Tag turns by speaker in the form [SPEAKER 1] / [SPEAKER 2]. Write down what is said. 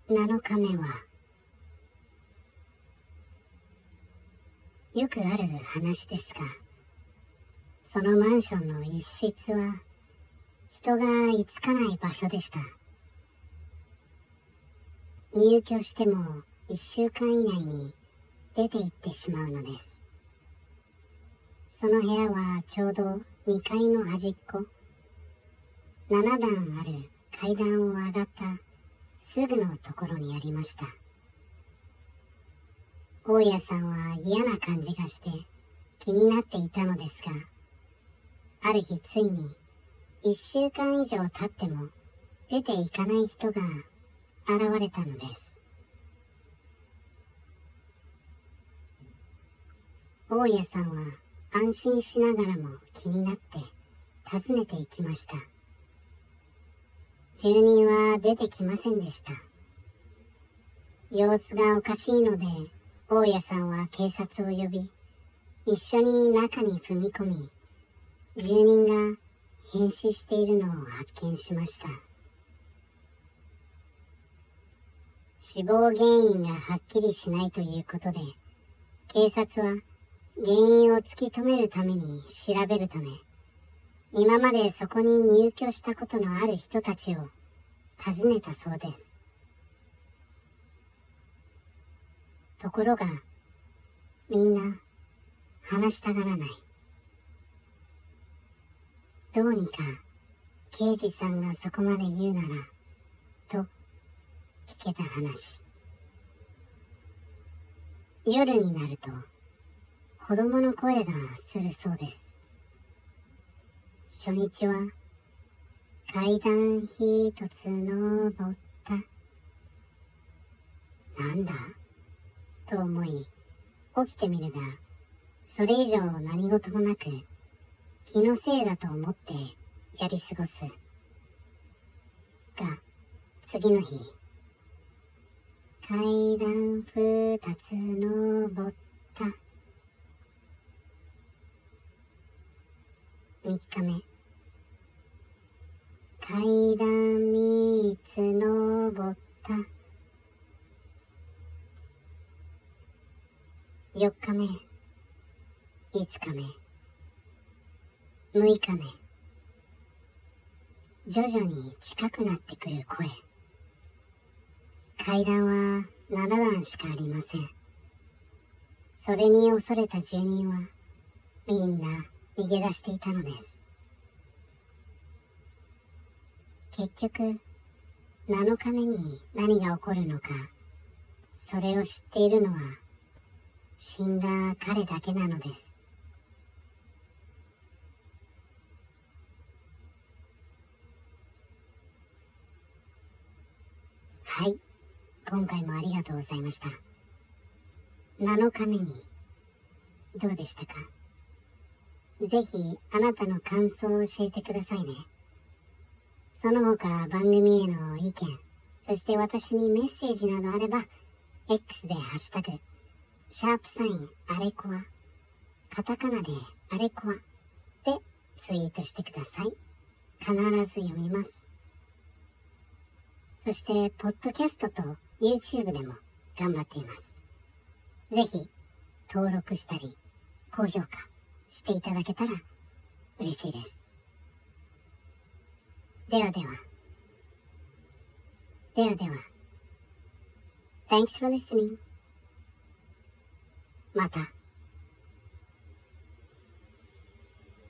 [SPEAKER 1] 7日目は、よくある話ですが、そのマンションの一室は人が居つかない場所でした。入居しても1週間以内に出て行ってしまうのです。その部屋はちょうど2階の端っこ、7段ある階段を上がったすぐのところにありました。大家さんは嫌な感じがして気になっていたのですが、ある日ついに1週間以上経っても出ていかない人が現れたのです。大家さんは安心しながらも気になって訪ねていきました。住人は出てきませんでした。様子がおかしいので、大家さんは警察を呼び、一緒に中に踏み込み、住人が変死しているのを発見しました。死亡原因がはっきりしないということで、警察は原因を突き止めるために調べるため、今までそこに入居したことのある人たちを訪ねたそうです。ところが、みんな話したがらない。どうにか刑事さんがそこまで言うなら、と聞けた話。夜になると子供の声がするそうです。初日は階段一つ登った。なんだと思い起きてみるが、それ以上何事もなく気のせいだと思ってやり過ごす。が、次の日、階段二つ登った。3日目、階段三つ登った。4日目、5日目、6日目、徐々に近くなってくる声。階段は7段しかありません。それに恐れた住人はみんな逃げ出していたのです。結局、7日目に何が起こるのか、それを知っているのは死んだ彼だけなのです。はい、今回もありがとうございました。7日目にどうでしたか？ぜひあなたの感想を教えてくださいね。その他番組への意見、そして私にメッセージなどあれば X でハッシュタグ#あれこわ、カタカナであれこわでツイートしてください。必ず読みます。そしてポッドキャストと YouTube でも頑張っています。ぜひ登録したり高評価していただけたら嬉しいです。では。Thanks for listening. また。